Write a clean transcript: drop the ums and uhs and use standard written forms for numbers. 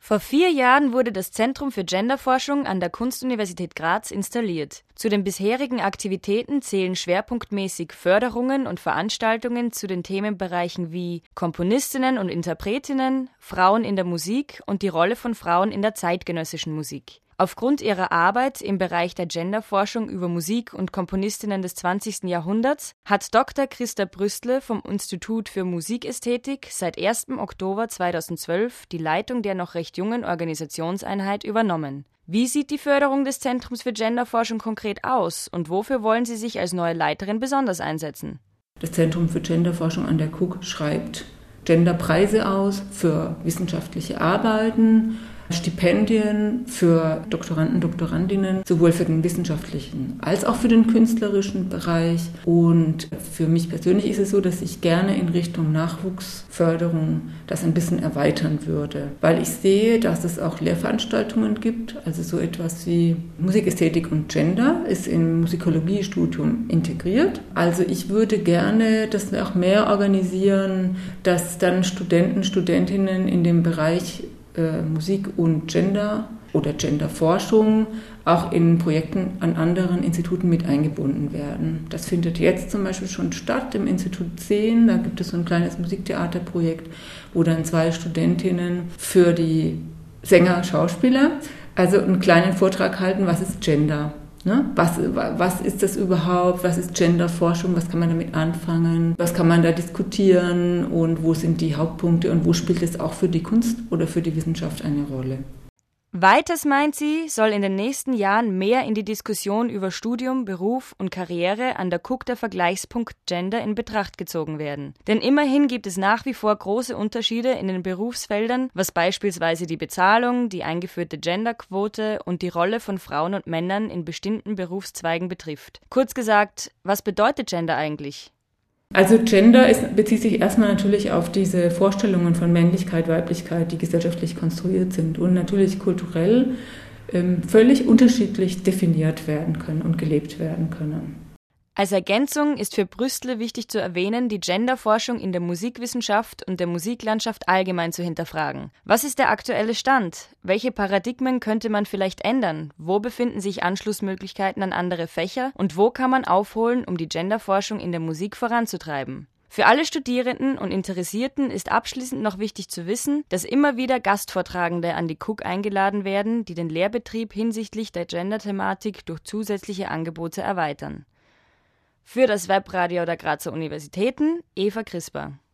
Vor 4 Jahren wurde das Zentrum für Genderforschung an der Kunstuniversität Graz installiert. Zu den bisherigen Aktivitäten zählen schwerpunktmäßig Förderungen und Veranstaltungen zu den Themenbereichen wie Komponistinnen und Interpretinnen, Frauen in der Musik und die Rolle von Frauen in der zeitgenössischen Musik. Aufgrund ihrer Arbeit im Bereich der Genderforschung über Musik und Komponistinnen des 20. Jahrhunderts hat Dr. Christa Brüstle vom Institut für Musikästhetik seit 1. Oktober 2012 die Leitung der noch recht jungen Organisationseinheit übernommen. Wie sieht die Förderung des Zentrums für Genderforschung konkret aus und wofür wollen Sie sich als neue Leiterin besonders einsetzen? Das Zentrum für Genderforschung an der KUK schreibt Genderpreise aus für wissenschaftliche Arbeiten, Stipendien für Doktoranden, Doktorandinnen, sowohl für den wissenschaftlichen als auch für den künstlerischen Bereich. Und für mich persönlich ist es so, dass ich gerne in Richtung Nachwuchsförderung das ein bisschen erweitern würde, weil ich sehe, dass es auch Lehrveranstaltungen gibt, also so etwas wie Musikästhetik und Gender ist im Musikologie-Studium integriert. Also ich würde gerne, dass wir auch mehr organisieren, dass dann Studenten, Studentinnen in dem Bereich Musik und Gender oder Genderforschung auch in Projekten an anderen Instituten mit eingebunden werden. Das findet jetzt zum Beispiel schon statt im Institut 10. Da gibt es so ein kleines Musiktheaterprojekt, wo dann 2 Studentinnen für die Sänger, Schauspieler also einen kleinen Vortrag halten, was ist Gender? Ne? Was ist das überhaupt? Was ist Genderforschung? Was kann man damit anfangen? Was kann man da diskutieren? Und wo sind die Hauptpunkte? Und wo spielt es auch für die Kunst oder für die Wissenschaft eine Rolle? Weiters meint sie, soll in den nächsten Jahren mehr in die Diskussion über Studium, Beruf und Karriere an der KUK der Vergleichspunkt Gender in Betracht gezogen werden. Denn immerhin gibt es nach wie vor große Unterschiede in den Berufsfeldern, was beispielsweise die Bezahlung, die eingeführte Genderquote und die Rolle von Frauen und Männern in bestimmten Berufszweigen betrifft. Kurz gesagt, was bedeutet Gender eigentlich? Also Gender bezieht sich erstmal natürlich auf diese Vorstellungen von Männlichkeit, Weiblichkeit, die gesellschaftlich konstruiert sind und natürlich kulturell völlig unterschiedlich definiert werden können und gelebt werden können. Als Ergänzung ist für Brüstle wichtig zu erwähnen, die Genderforschung in der Musikwissenschaft und der Musiklandschaft allgemein zu hinterfragen. Was ist der aktuelle Stand? Welche Paradigmen könnte man vielleicht ändern? Wo befinden sich Anschlussmöglichkeiten an andere Fächer? Und wo kann man aufholen, um die Genderforschung in der Musik voranzutreiben? Für alle Studierenden und Interessierten ist abschließend noch wichtig zu wissen, dass immer wieder Gastvortragende an die KUK eingeladen werden, die den Lehrbetrieb hinsichtlich der Gender-Thematik durch zusätzliche Angebote erweitern. Für das Webradio der Grazer Universitäten, Eva Crisper.